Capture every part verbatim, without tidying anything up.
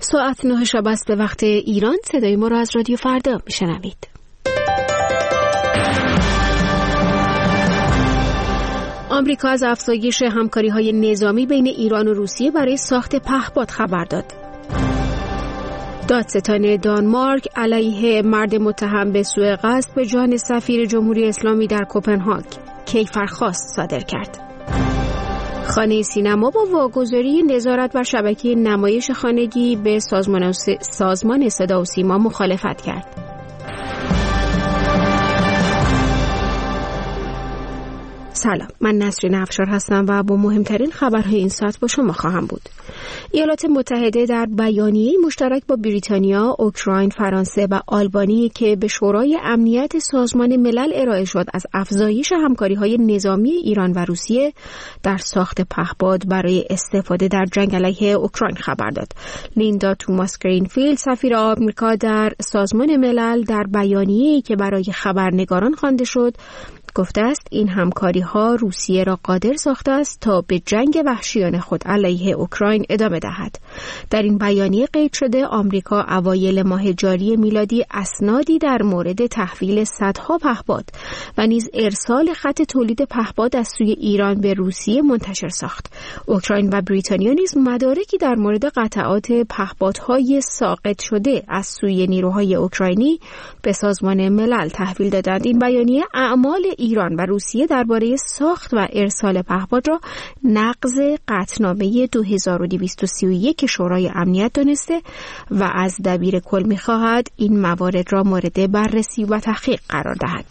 ساعت نه شب است به وقت ایران. صدای ما را از رادیو فردا میشنوید. آمریکا از افزایش همکاری‌های نظامی بین ایران و روسیه برای ساخت پهپاد خبر داد. دادستان دانمارک علیه مرد متهم به سوء قصد به جان سفیر جمهوری اسلامی در کوپنهاگ کیفرخواست صادر کرد. خانه سینما با واگذاری نظارت بر شبکه نمایش خانگی به سازمان سازمان صدا و سیما مخالفت کرد. سلام، من نسرین افشار هستم و با مهمترین خبرهای این ساعت با شما خواهم بود. ایالات متحده در بیانیه مشترک با بریتانیا، اوکراین، فرانسه و آلبانی که به شورای امنیت سازمان ملل ارائه شد از افزایش همکاری‌های نظامی ایران و روسیه در ساخت پهپاد برای استفاده در جنگ علیه اوکراین خبر داد. لیندا توماس گرینفیلد، سفیر آمریکا در سازمان ملل، در بیانیه‌ای که برای خبرنگاران خوانده شد گفته است این همکاری ها روسیه را قادر ساخته است تا به جنگ وحشیانه خود علیه اوکراین ادامه دهد. در این بیانیه قید شده آمریکا اوایل ماه جاری میلادی اسنادی در مورد تحویل صدها پهپاد و نیز ارسال خط تولید پهپاد از سوی ایران به روسیه منتشر ساخت. اوکراین و بریتانیا نیز مدارکی در مورد قطعات پهپادهای ساقط شده از سوی نیروهای اوکراینی به سازمان ملل تحویل دادند. این بیانیه اعمال ایران و روسیه درباره ساخت و ارسال پهپاد را نقض قطعنامه دو هزار و دویست و سی و یک شورای امنیت دانسته و از دبیر کل می‌خواهد این موارد را مورد بررسی و تحقیق قرار دهد.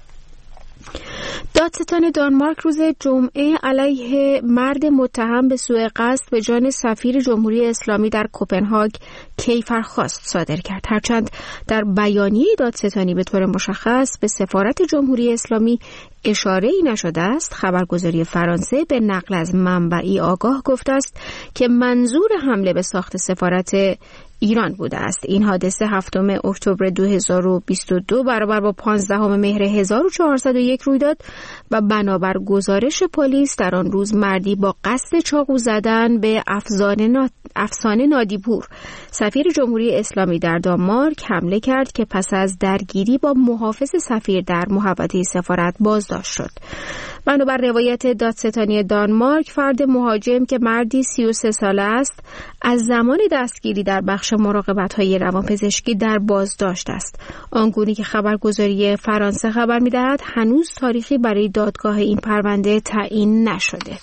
دادستان دانمارک روز جمعه علیه مرد متهم به سوء قصد به جان سفیر جمهوری اسلامی در کوپنهاگ کیفرخواست صادر کرد. هرچند در بیانیه دادستانی به طور مشخص به سفارت جمهوری اسلامی اشاره‌ای نشده است، خبرگزاری فرانسه به نقل از منبعی آگاه گفته است که منظور حمله به ساخت سفارت ایران بوده است. این حادثه هفتم اکتبر دو هزار و بیست و دو برابر با پانزدهم مهر هزار و چهارصد و یک روی داد و بنابر گزارش پلیس در آن روز مردی با قصد چاقو زدن به افسانه افسانه نادیپور، سفیر جمهوری اسلامی در دانمارک حمله کرد که پس از درگیری با محافظ سفیر در محوطه سفارت بازداشت شد. بنابر روایت دادستانی دانمارک، فرد مهاجم که مردی سی و سه ساله است از زمان دستگیری در بخش مراقبت‌های روانپزشکی در بازداشت است. آنگونه که خبرگزاری فرانسه خبر می‌دهد هنوز تاریخی برای دادگاه این پرونده تعیین نشده.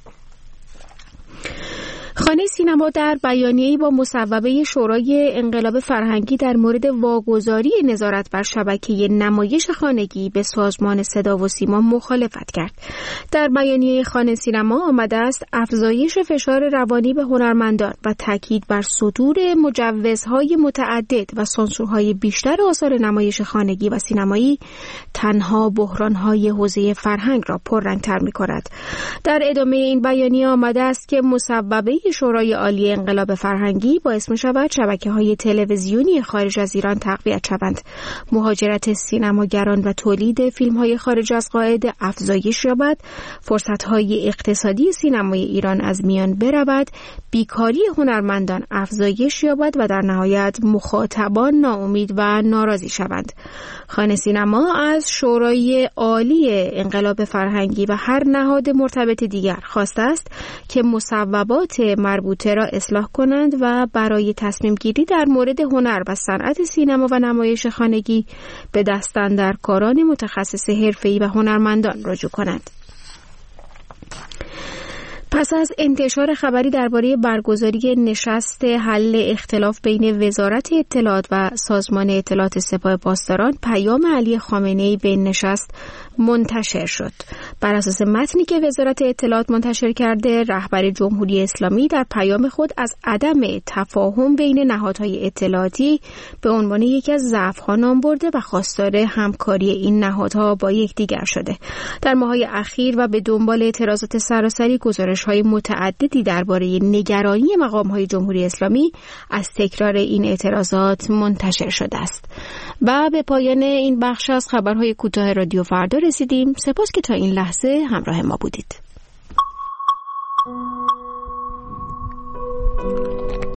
خانه سینما در بیانیه‌ای با مصوبه شورای انقلاب فرهنگی در مورد واگذاری نظارت بر شبکه نمایش خانگی به سازمان صدا و سیما مخالفت کرد. در بیانیه خانه سینما آمده است افزایش فشار روانی به هنرمندان و تاکید بر صدور مجوزهای متعدد و سانسورهای بیشتر آثار نمایش خانگی و سینمایی تنها بحران‌های حوزه فرهنگ را پررنگ‌تر می‌کند. در ادامه این بیانیه آمده است که مصوبه شورای عالی انقلاب فرهنگی باعث می‌شود شبکه‌های تلویزیونی خارج از ایران تقویت شوند، مهاجرت سینماگران و تولید فیلم‌های خارج از قاعده افزایش یابد، فرصت‌های اقتصادی سینمای ایران از میان برود، بیکاری هنرمندان افزایش یابد و در نهایت مخاطبان ناامید و ناراضی شوند. خانه سینما از شورای عالی انقلاب فرهنگی و هر نهاد مرتبط دیگر خواسته است که مصوبات مربوطه را اصلاح کنند و برای تصمیم گیری در مورد هنر و صنعت سینما و نمایش خانگی به دستاندرکاران متخصص حرفه‌ای و هنرمندان رجوع کنند. پس از انتشار خبری درباره برگزاری نشست حل اختلاف بین وزارت اطلاعات و سازمان اطلاعات سپاه پاسداران، پیام علی خامنه‌ای به نشست منتشر شد. بر اساس متنی که وزارت اطلاعات منتشر کرده، رهبر جمهوری اسلامی در پیام خود از عدم تفاهم بین نهادهای اطلاعاتی به عنوان یکی از ضعف‌ها نام برده و خواستار همکاری این نهادها با یکدیگر شده. در ماه‌های اخیر و به دنبال اعتراضات سراسری، گزارش‌های متعددی درباره نگرانی مقام‌های جمهوری اسلامی از تکرار این اعتراضات منتشر شده است. و به پایان این بخش از خبرهای کوتاه رادیو فردا رسیدیم. سپاس که تا این لحظه همراه ما بودید.